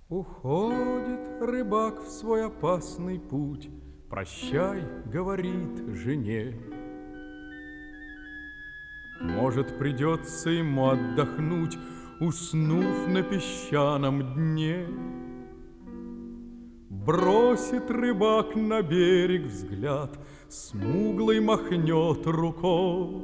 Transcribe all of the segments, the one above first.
Уходит рыбак в свой опасный путь, прощай, говорит жене. Может, придется ему отдохнуть, уснув на песчаном дне. Бросит рыбак на берег взгляд, смуглый махнет рукой.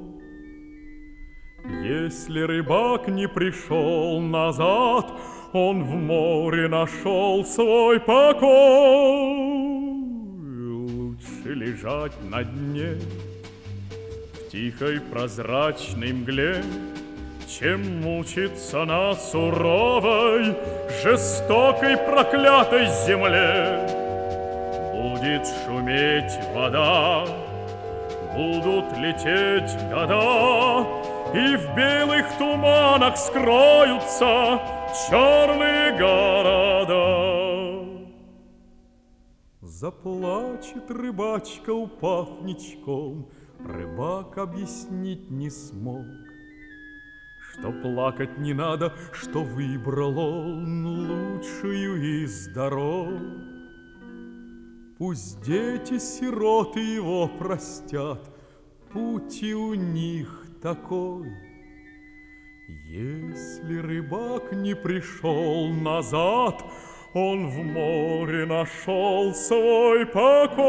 Если рыбак не пришел назад, он в море нашел свой покой. Лучше лежать на дне в тихой прозрачной мгле, чем мучиться на суровой, жестокой, проклятой земле. Будет шуметь вода, будут лететь года, и в белых туманах скроются черные города. Заплачет рыбачка, упав ничком, рыбак объяснить не смог, что плакать не надо, что выбрал он лучшую из дорог. Пусть дети-сироты его простят, путь и у них такой. Если рыбак не пришел назад, он в море нашел свой покой.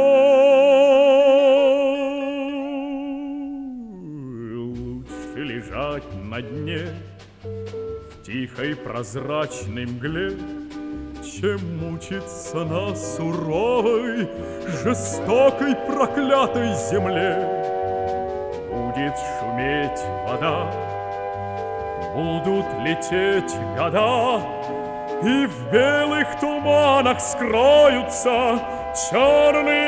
Лучше лежать на дне в тихой прозрачной мгле, чем мучиться на суровой, жестокой, проклятой земле. Будет шуметь вода, будут лететь года, и в белых туманах скроются черные